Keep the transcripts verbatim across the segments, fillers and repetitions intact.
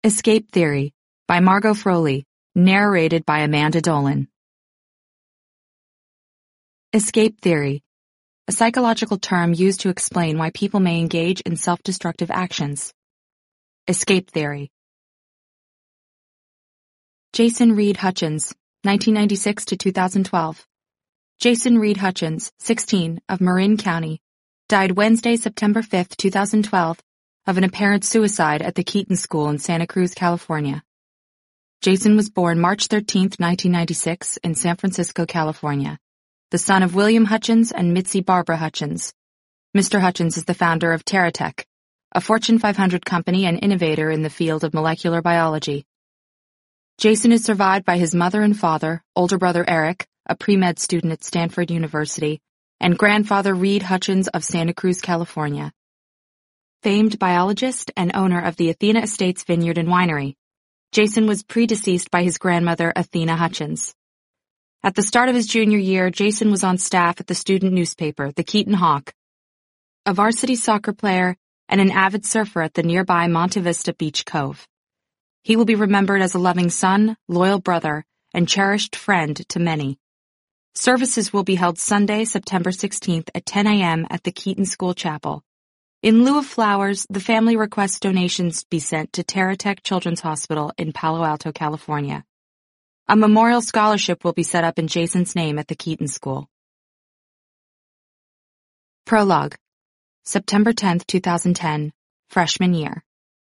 Escape Theory by Margot Froley, narrated by Amanda Dolan. Escape theory, a psychological term used to explain why people may engage in self-destructive actions. Escape theory. Jason Reed Hutchins, nineteen ninety-six to two thousand twelve. Jason Reed Hutchins, sixteen, of Marin County, died Wednesday, September fifth, two thousand twelve, of an apparent suicide at the Keaton School in Santa Cruz, California. Jason was born March thirteenth, nineteen ninety-six, in San Francisco, California, the son of William Hutchins and Mitzi Barbara Hutchins. Mister Hutchins is the founder of TerraTech, a Fortune five hundred company and innovator in the field of molecular biology. Jason is survived by his mother and father, older brother Eric, a pre-med student at Stanford University, and grandfather Reed Hutchins of Santa Cruz, California. Famed biologist and owner of the Athena Estates Vineyard and Winery, Jason was predeceased by his grandmother, Athena Hutchins. At the start of his junior year, Jason was on staff at the student newspaper, the Keaton Hawk, a varsity soccer player, and an avid surfer at the nearby Monte Vista Beach Cove. He will be remembered as a loving son, loyal brother, and cherished friend to many. Services will be held Sunday, September sixteenth at ten a.m. at the Keaton School Chapel. In lieu of flowers, the family requests donations be sent to TerraTech Children's Hospital in Palo Alto, California. A memorial scholarship will be set up in Jason's name at the Keaton School. Prologue. September tenth, two thousand ten, freshman year.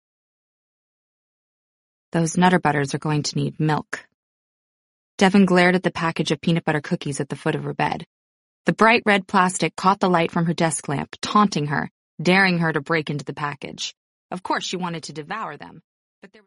Those Nutter Butters are going to need milk. Devin glared at the package of peanut butter cookies at the foot of her bed. The bright red plastic caught the light from her desk lamp, taunting her, daring her to break into the package. Of course she wanted to devour them, but there